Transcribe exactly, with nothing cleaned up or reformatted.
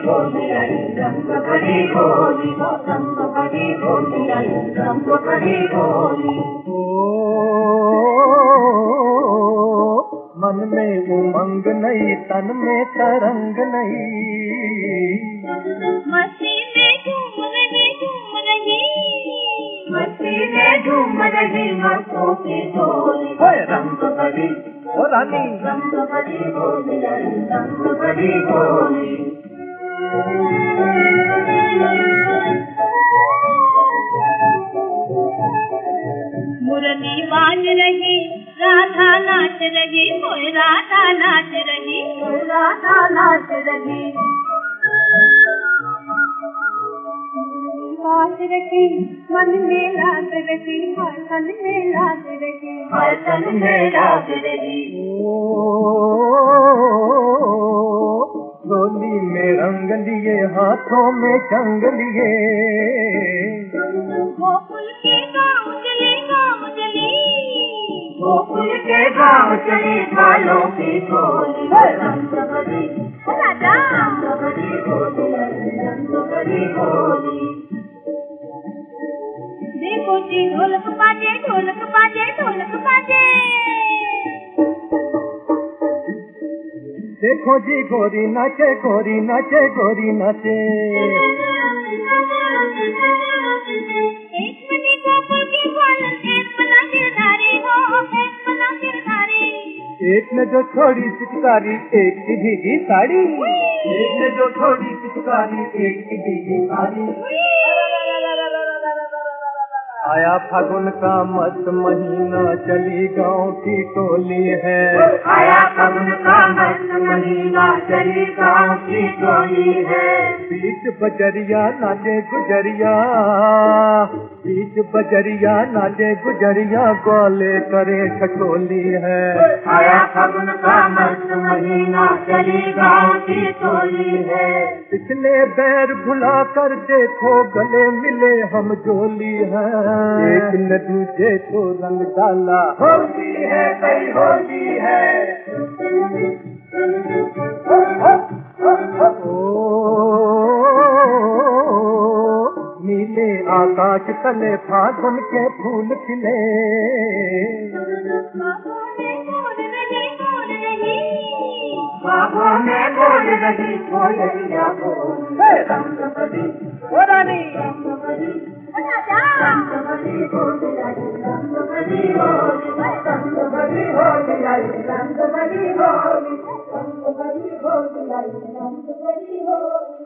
होली आई, रंग भरी होली, रंग भरी होली आई, रंग भरी होली। मन में उमंग नहीं, तन में तरंग नहीं, मस्ती में झूम रही झूम रही, मस्ती में झूम रही मस्तों की टोली। रंग भरी ओ रानी, रंग भरी होली आई, रंग भरी होली। मुरली बाज रही, राधा नाच रही, ओए राधा नाच रही, राधा नाच रही। बाज रही, मन में लाग रही, हर तन में लाग रही, हर तन में लाग रही। होली में रंग लिए, हाथों में जंग लिए, गोकुल के गाँव चले गाँव चली, गोकुल के गाँव चली बालों की टोली। रंग भरी राजा, रंग भरी होली आई, रंग भरी होली। देखो जी ढोलक बाजे, ढोलक बाजे, ढोलक बाजे। देखो जी गोरी नाचे, गोरी नाचे, गोरी नाचे। एक बनी गोकुल की ग्वालन, एक बना गिरधारी हो, एक बना गिरधारी। एक ने जो छोड़ी पिचकारी, एक की भीगी साड़ी, एक ने जो छोड़ी पिचकारी, एक की भीगी साड़ी। आया फागुन का मस्त महीना, चली गाँव की टोली है। आया फागुन का मस्त महीना, चली गाँव की टोली है। बीच बजरिया नाचे गुजरिया, बीच बजरिया नाचे गुजरिया, ग्वाले करे खटोली है। आया फागुन का मस्त महीना, चली गाँव की टोली है। पिछले बैर भुला कर देखो, गले मिले हम जोली है। एक न दूजे को रंग डाला, होली है कई होली है। नीले आकाश तले फागुन के फूल खिले, बाबों में बोल रही कोयलिया बोल। रंग भरी ओ रानी, रंग भरी राजा, रंग भरी होली आई, रंग भरी होली, रंग भरी होली आई, रंग भरी होली, रंग भरी होली आई, रंग भरी होली।